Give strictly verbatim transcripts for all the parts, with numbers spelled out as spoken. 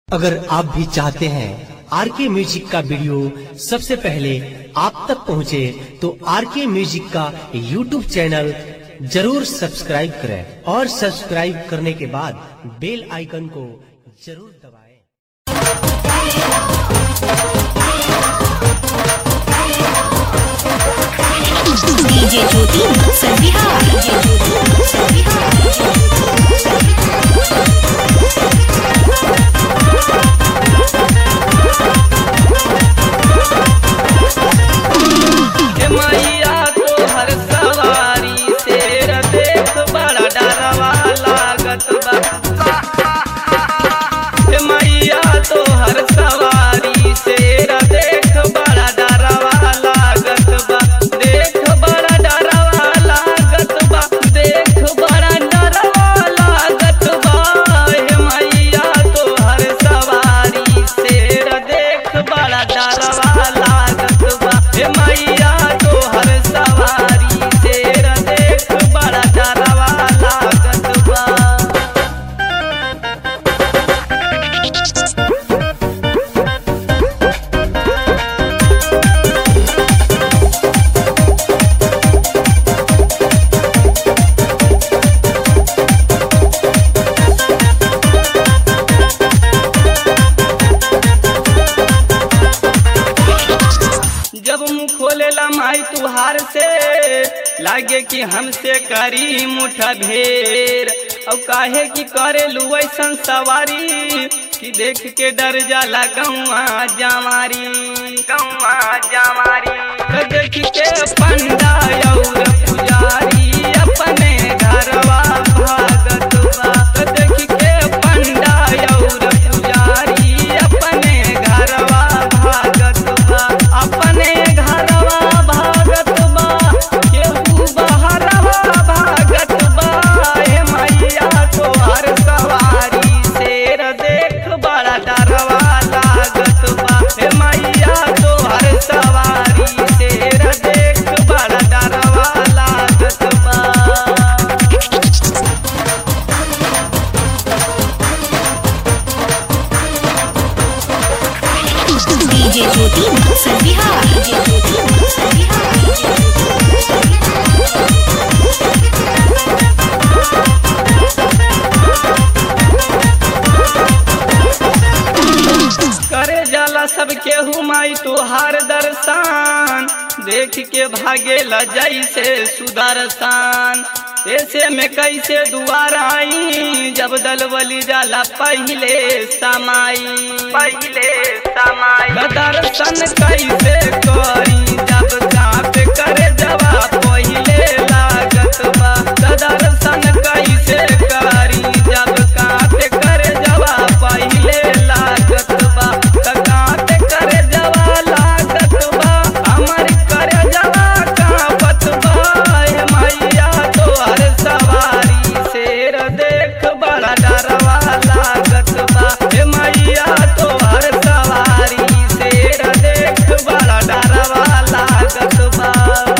अगर आप भी चाहते हैं आर के म्यूजिक का वीडियो सबसे पहले आप तक पहुंचे, तो आर के म्यूजिक का यूट्यूब चैनल जरूर सब्सक्राइब करें और सब्सक्राइब करने के बाद बेल आइकन को जरूर दबाएं। DJ Jyoti Sambihar, DJ Jyoti Sambihar. मैया तो हर सवारी शेर देख बड़ा डरवा लागत बा। मैया तो हर सवारी शेर देख बड़ा डरवा लागत बा। देख बड़ा डरवा लागत बा, देख बड़ा डरवा लागत बा। मैया तो हर सवारी शेर देख बड़ा डरवा लागत बा। मैया तो हर सवारी शेर देख बड़ा डरवा लागत बा। जब मुँह खोलेला माई तुहार से लागे कि हमसे करी मुठा भेर। और काहे कि करे लुवैसन सवारी कि देख के डर जाला गौआ जमारी, गौआ जमारी। तो देख के पंडा और पुजारी अपने घरवा भागत बा। तो देख के पंडा और पुजारी अपने घरवा भागत बा, अपने घरवा भागत बा। केहू बहरवा भागत बा। हे मैया तो हर सवारी शेर देख बड़ा डरवा लागत बा। हे मैया तो हर सवारी शेर देख बड़ा डरवा लागत बा। DJ Jyoti Sambihar, DJ Jyoti Sambihar. करे जाला सब केहू माई तुहार दर्शन देख के भागेला जैसे सुदर्शन। ऐसे में कैसे दुआर आई जब दलबली जाला पहले समाई, पहले समाई। दर्शन कैसे करी जब कांप करे जवा पहले लागत बा। दर्शन कैसे करी जब कांप करे जवा पहले लागत बा। कांप करे जवा लागत बा, हमर करे जवा कांपत बा। हे मैया तो हर सवारी शेर देख बड़ा डरवा लागत बा। हे मैया तो हर सवारी शेर देख बड़ा डरवा लागत बा।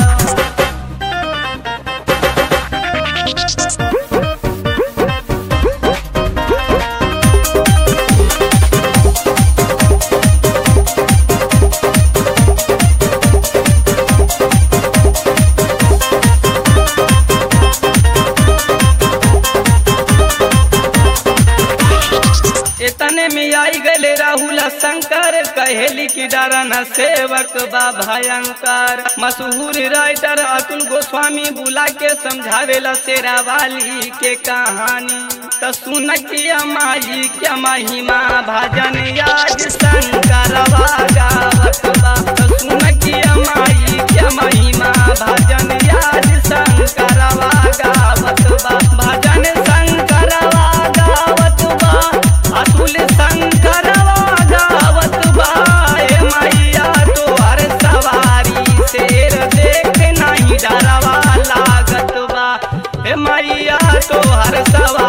इतने में आई गले राहुल शंकर कहेली की डरना सेवक बा भयंकर। मशहूर राइटर अतुल गोस्वामी बुला के समझावेला शेरा वाली के कहानी। तो सुन किया माई क्या महिमा भजन आज शंकरवा गावत बा। तो सुन किया माई क्या महिमा भजन आज शंकरवा गावत बा। भजन शंकरवा गावत बा, अतुल शंकरवा गावत बा। हे मैया तो हर सवारी शेर देख नहीं डरवा लागत बा। हे मैया तो हर सवारी